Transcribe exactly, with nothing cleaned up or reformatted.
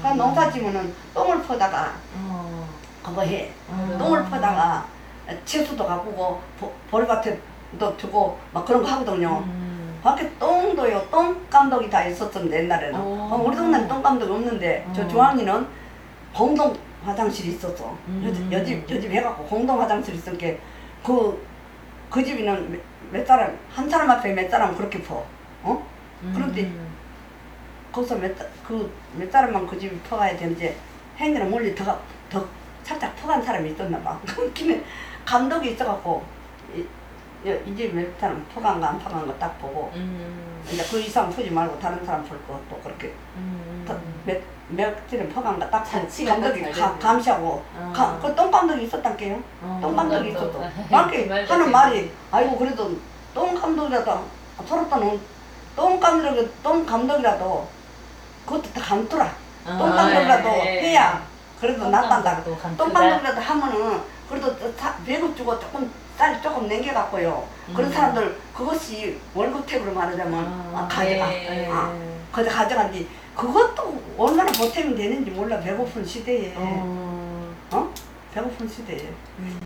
그러니까 농사 지면은 똥을 퍼다가 어. 그거 해. 음. 똥을 퍼다가 채소도 가꾸고 보- 보리밭에도 두고 막 그런 거 하거든요. 음. 밖에 똥도요. 똥감독이 다 있었던데 옛날에는. 어. 그럼 우리 동네는 똥감독이 없는데 저 어. 주황이는 공동 화장실이 있었어. 음. 여집 여집 해갖고 공동 화장실 있으니까 그, 그 집에는 몇, 몇 사람 한 사람 앞에 몇 사람 그렇게 퍼. 어? 그런데 음. 거기서 몇, 그, 몇 사람만 그 집에 퍼가야 되는데 행이랑 멀리 더, 더 살짝 퍼간 사람이 있었나 봐. 그렇기는 감독이 있어갖고 이, 이 집에 몇 사람 퍼간 거 안 퍼간 거 딱 보고 음. 이제 그 이상 퍼지 말고 다른 사람 풀 거 또 그렇게 음. 더 몇, 몇 집에 퍼간 거 딱 잔치가 감독이 딱 가, 잘 됐네. 감시하고 어. 가, 그 똥감독이 있었단게요. 어. 똥감독이 맞아. 있었어. 그 그렇게 말도 하는 되게- 말이 아이고 그래도 똥감독이라도 서로또는 똥감독이 똥감독이라도 그것도 다 감더라. 어. 똥감독이라도 예. 해야 그래도 낫단다. 똥감독도 감추다. 똥감독이라도 하면은 그래도 배급 주고 조금 쌀 조금 남겨갖고요. 그런 음. 사람들 그것이 월급택으로 말하자면 아, 아, 가져가. 예. 아, 그거 가져간지 그것도 얼마나 보탬이 되는지 몰라. 배고픈 시대에 어. 어? 배고픈 시대에 음.